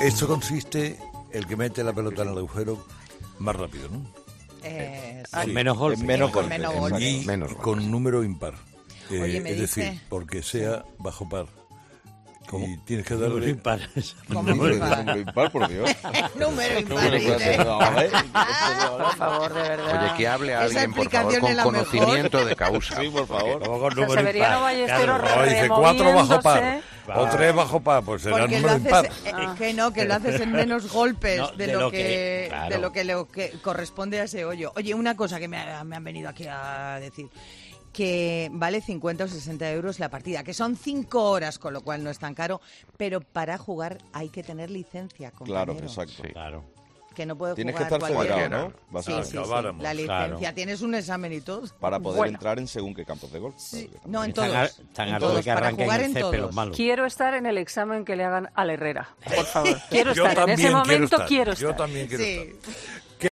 Esto consiste el que mete la pelota en el agujero más rápido, ¿no? Sí. Menos golpes. Menos golpes. Y con número impar. Oye, me es dice... decir, porque sea bajo par. ¿Cómo? Y tienes que darle... Número impar. Número impar, por Dios. Número impar. Por favor, de verdad. Oye, que hable Esa alguien, por favor, explicación con es la conocimiento de causa. Sí, por favor. Con O sea, Severiano Ballesteros No, dice 4 bajo par. removiéndose. O 3 bajo par, pues será Porque número lo impar. haces, que no, que lo haces en menos golpes No, de lo que corresponde a ese hoyo. Oye, una cosa que me han venido aquí a decir, que vale 50 o 60 euros la partida, que son 5 horas, con lo cual no es tan caro, pero para jugar hay que tener licencia, compañero. Claro, exacto. Sí. Claro. Que no puede Tienes que jugar estar cualquiera. federado, ¿no? Sí, Básicamente. sí, sí, Acabáramos. la licencia. Claro. Tienes un examen y todo. Para poder Bueno. entrar en según qué campos de golf. Sí. Claro que No, en Están todos. Están En hartos de todos, que para arranquen jugar el en césped los todos. malos. Quiero estar en el examen que le hagan a la Herrera, por favor. Quiero Yo estar, en ese también momento estar. quiero estar. Yo también quiero Sí. estar.